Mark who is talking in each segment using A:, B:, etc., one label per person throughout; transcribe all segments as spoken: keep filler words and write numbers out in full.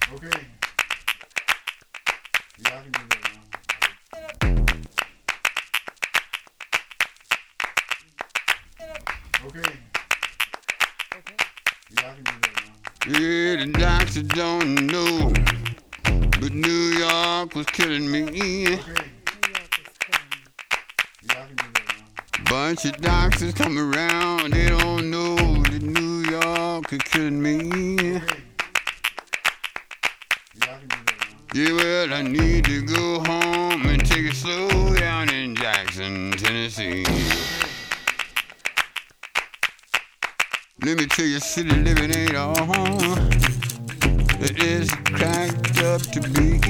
A: Okay. Yeah, I can do that now. Okay. Yeah, I can do that now.
B: Yeah, the doctor don't know, but New York was killing me.
A: Okay. Yeah, I can do that now.
B: Bunch of doctors come around, they don't know that New York is killing me.
A: Okay. Yeah, I can do that now.
B: Yeah, well, I need to go home and take it slow down in Jackson, Tennessee. Let me tell you, city living ain't all it is cracked up to be.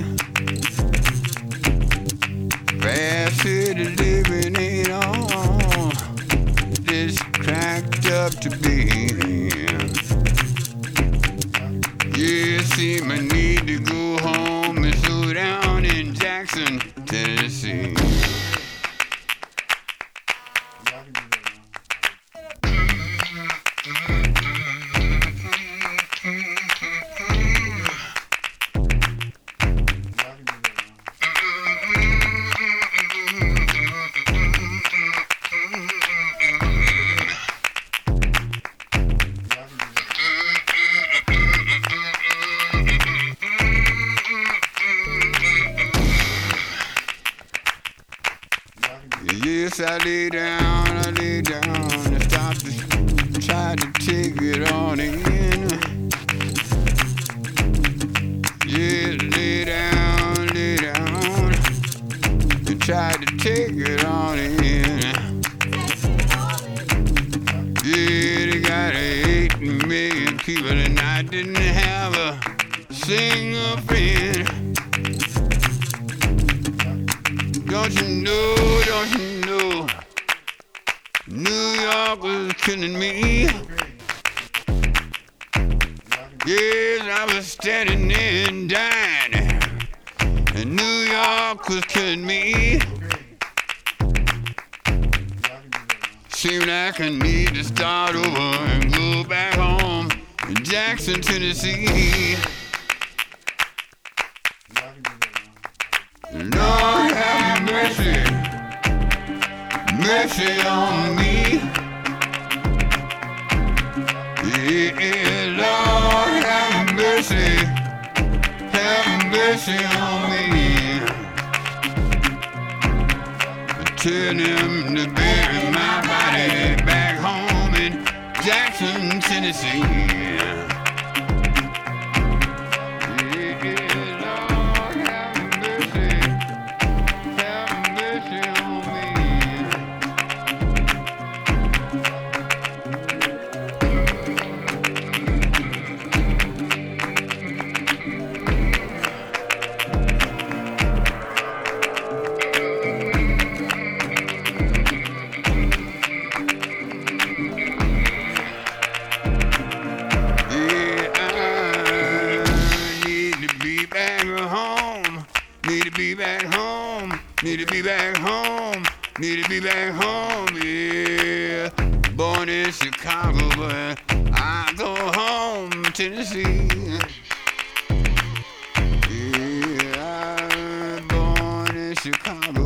B: Fast city living ain't all it is cracked up to be. Yeah, see, I need to go home and slow down in Jackson, Tennessee. Yes, I lay down, I lay down, I stopped to try to take it on in. Yeah, lay down, lay down, and try to take it on in. Yeah, they got eight million people and I didn't have a single friend. Don't you know, don't you know, New York was killing me. Yes, I was standing there and dying, and New York was killing me. Seemed like I need to start over and go back home in Jackson, Tennessee. Lord have mercy, mercy on me. Yeah, Lord have mercy, have mercy on me. Tell them to bury my body back home in Jackson, Tennessee. Need to be back home, need to be back home, need to be back home, yeah. Born in Chicago, but I go home, Tennessee. Yeah, I'm born in Chicago.